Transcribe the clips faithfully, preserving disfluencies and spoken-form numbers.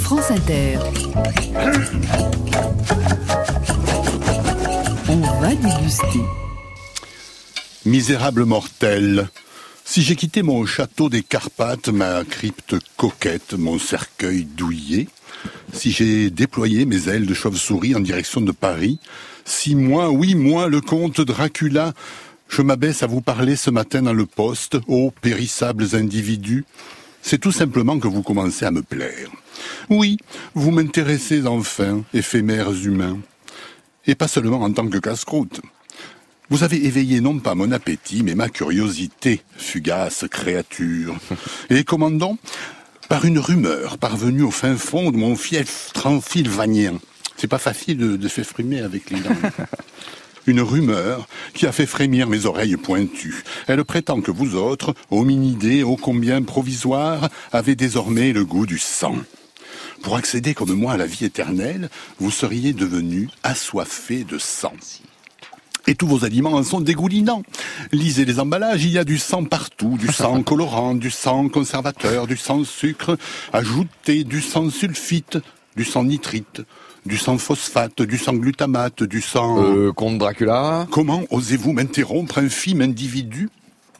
France Inter. On va déguster. Misérable mortel, si j'ai quitté mon château des Carpates, ma crypte coquette, mon cercueil douillet, si j'ai déployé mes ailes de chauve-souris en direction de Paris, si moi, oui moi, le comte Dracula, je m'abaisse à vous parler ce matin dans le poste, ô périssables individus, c'est tout simplement que vous commencez à me plaire. Oui, vous m'intéressez enfin, éphémères humains, et pas seulement en tant que casse-croûte. Vous avez éveillé non pas mon appétit, mais ma curiosité, fugace créature. Et comment donc ? Par une rumeur parvenue au fin fond de mon fief transylvanien. C'est pas facile de, de s'exprimer avec les langues. Une rumeur qui a fait frémir mes oreilles pointues. Elle prétend que vous autres, hominidés ô combien provisoires, avez désormais le goût du sang. Pour accéder comme moi à la vie éternelle, vous seriez devenus assoiffés de sang. Et tous vos aliments en sont dégoulinants. Lisez les emballages, il y a du sang partout, du sang colorant, du sang conservateur, du sang sucre, ajouté, du sang sulfite, du sang nitrite, du sang phosphate, du sang glutamate, du sang... Euh, comte Dracula ? Comment osez-vous m'interrompre, infime individu ?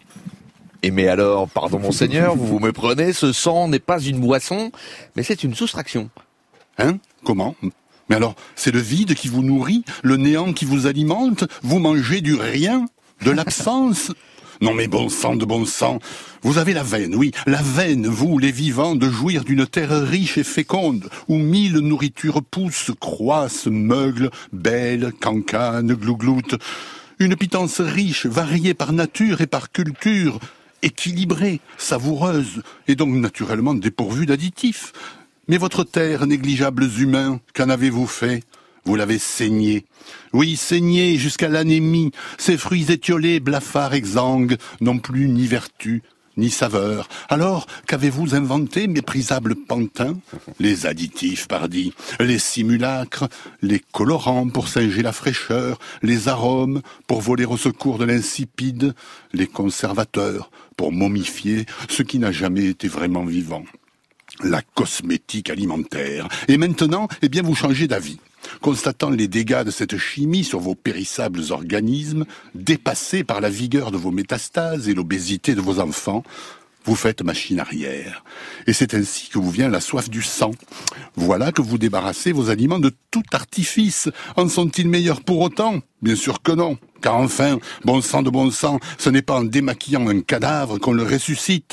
Et mais alors, pardon monseigneur, vous vous méprenez, ce sang n'est pas une boisson, mais c'est une soustraction. Hein ? Comment ? Mais alors, c'est le vide qui vous nourrit, le néant qui vous alimente, vous mangez du rien, de l'absence. Non mais bon sang de bon sang, vous avez la veine, oui, la veine, vous les vivants, de jouir d'une terre riche et féconde, où mille nourritures poussent, croissent, meuglent, belles, cancanes, glougloutent. Une pitance riche, variée par nature et par culture, équilibrée, savoureuse, et donc naturellement dépourvue d'additifs. Mais votre terre, négligeables humains, qu'en avez-vous fait ? Vous l'avez saignée. Oui, saignée jusqu'à l'anémie. Ces fruits étiolés, blafards, exsangues, n'ont plus ni vertu, ni saveur. Alors, qu'avez-vous inventé, méprisables pantins ? Les additifs, pardi, les simulacres, les colorants pour singer la fraîcheur, les arômes pour voler au secours de l'insipide, les conservateurs pour momifier ce qui n'a jamais été vraiment vivant. La cosmétique alimentaire. Et maintenant, eh bien, vous changez d'avis. Constatant les dégâts de cette chimie sur vos périssables organismes, dépassés par la vigueur de vos métastases et l'obésité de vos enfants, vous faites machine arrière. Et c'est ainsi que vous vient la soif du sang. Voilà que vous débarrassez vos aliments de tout artifice. En sont-ils meilleurs pour autant ? Bien sûr que non. Car enfin, bon sang de bon sang, ce n'est pas en démaquillant un cadavre qu'on le ressuscite.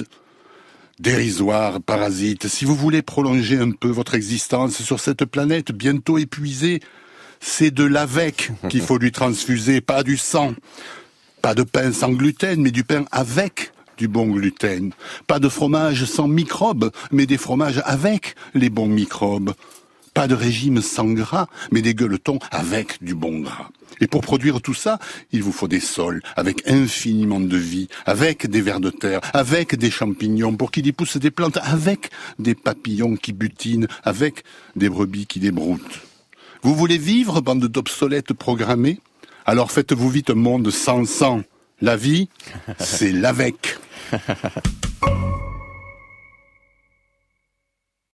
Dérisoire, parasite, si vous voulez prolonger un peu votre existence sur cette planète bientôt épuisée, c'est de l'avec qu'il faut lui transfuser, pas du sang. Pas de pain sans gluten, mais du pain avec du bon gluten. Pas de fromage sans microbes, mais des fromages avec les bons microbes. Pas de régime sans gras, mais des gueuletons avec du bon gras. Et pour produire tout ça, il vous faut des sols avec infiniment de vie, avec des vers de terre, avec des champignons pour qu'il y pousse des plantes, avec des papillons qui butinent, avec des brebis qui débroutent. Vous voulez vivre, bande d'obsolètes programmés ? Alors faites-vous vite un monde sans sang. La vie, c'est l'avec.